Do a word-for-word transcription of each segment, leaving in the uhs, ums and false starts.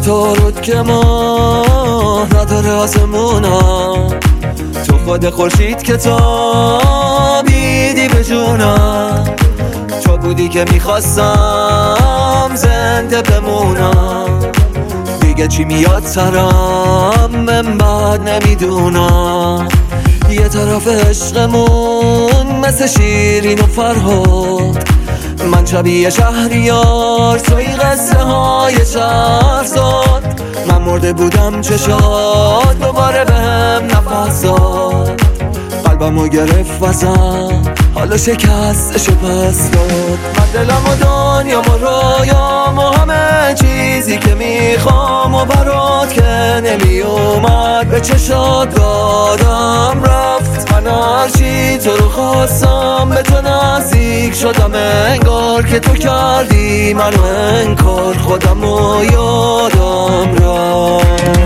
عطارد که ما نداره آسمونا، تو خود خورشید که تابیدی به جونم، تو بودی که میخواستم زنده بمونم. دیگه چی میاد سرم من بعد نمیدونم. یه طرف عشقمون مثل شیرین و فرهاد، من شبیه شهریار توی قصه های شهرزاد. من مرده بودم چشات دوباره بهم نفس داد، قلبمو گرفت وزم حالا شکستشو پس داد. من دلم و دنیام و رویام و همه چیزی که میخوام و برات که نمی اومد به چشات دادم رفت. من هرچی تو رو خواستم به تو نزدیک شدم، انگار که تو کردی منو انکار، خودم و یادم رفت.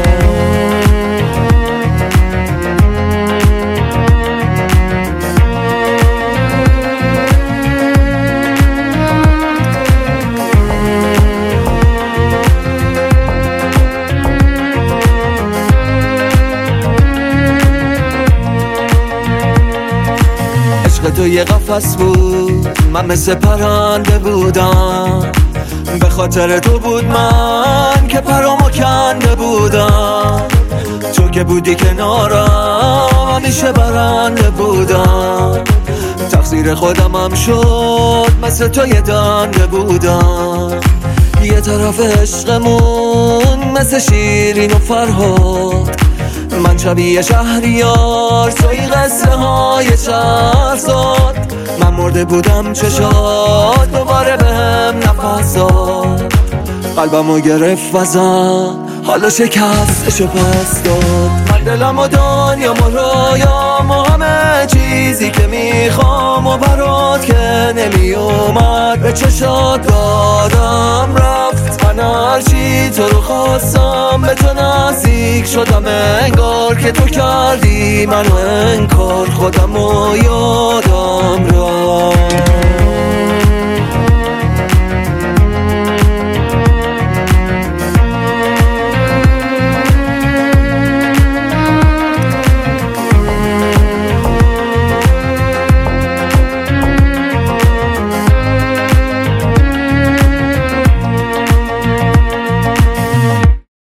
تو یه قفس بود، من مثل پرنده بودم، به خاطر تو بود من که پرامو کنده بودم. تو که بودی کنارم همیشه برنده بودم، تقصیر خودم هم شد مثل تو یه دنده بودم. یه طرف عشقمون مثل شیرین و فرهاد، من شبیه شهریار توی قصه های شهرزاد. من مرده بودم چشات دوباره بهم نفس داد، قلبمو گرفت وزم حالا شکستشو پس داد. من دلم و دنیام و رویام و همه چیزی که میخوام و برات که نمی اومد به چشات دادم رفت. من هرچی تو رو خواستم به تو نزدیک شدم، انگار که تو کردی منو انکار، خودم و یادم رفت.